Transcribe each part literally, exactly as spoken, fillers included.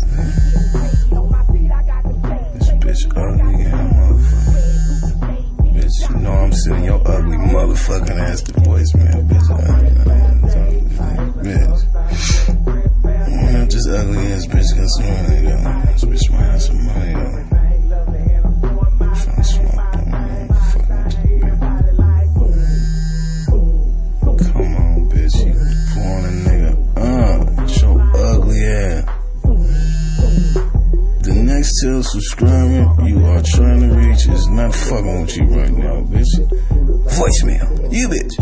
This bitch ugly and motherfucker. Bitch, you know I'm sending your ugly motherfucking ass to voicemail, bitch. Bitch. I'm just ugly ass bitch got some money, yo. This bitch might have some money, yo. I'm trying to smoke on motherfucking. Come on, bitch. You pouring a nigga. Uh, your ugly ass. The next till subscriber you are trying to reach is not fucking with you right now, bitch. Voicemail. You bitch.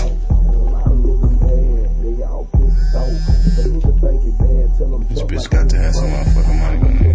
This bitch got to have some motherfucking money on it.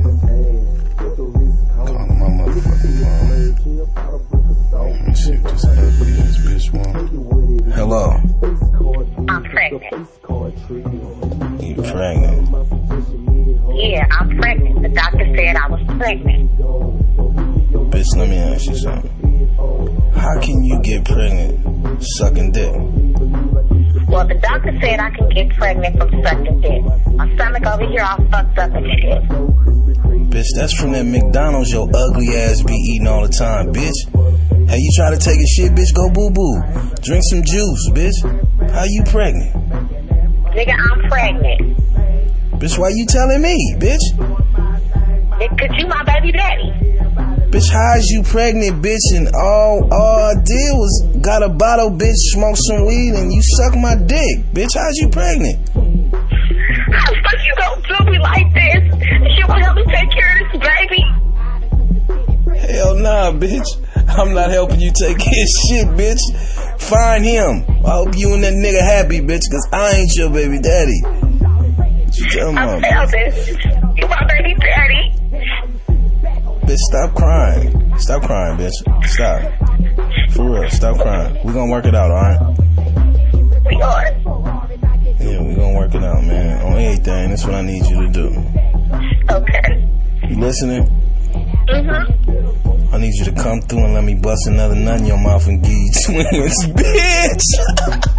Call my motherfucking phone. Let me see what this ugly ass bitch want. Hello. I'm pregnant. You pregnant? Yeah, I'm pregnant. The doctor said I was pregnant. Bitch, let me ask you something. How can you get pregnant sucking dick? Well, the doctor said I can get pregnant from sucking dick. My stomach over here all fucked up and shit. Bitch, that's from that McDonald's your ugly ass be eating all the time, bitch. Hey, you try to take a shit, bitch, go boo-boo. Drink some juice, bitch. How you pregnant? Nigga, I'm pregnant. Bitch, why you telling me, bitch? Cause you my baby daddy. Bitch, how is you pregnant, bitch? And all, all I did was got a bottle, bitch, smoke some weed, and you suck my dick. Bitch, how's you pregnant? How the fuck you gonna do me like this? You gonna help me take care of this baby? Hell nah, bitch. I'm not helping you take his shit, bitch. Find him. I hope you and that nigga happy, bitch, cause I ain't your baby daddy. What you tell me? I felt this. You my baby daddy. Bitch, stop crying. Stop crying, bitch. Stop. For real, stop crying. We gonna work it out, alright? We are. Yeah, we gonna work it out, man. On everything, that's what I need you to do. Okay. You listening? Mm-hmm. I need you to come through and let me bust another nut in your mouth and give you twins, bitch!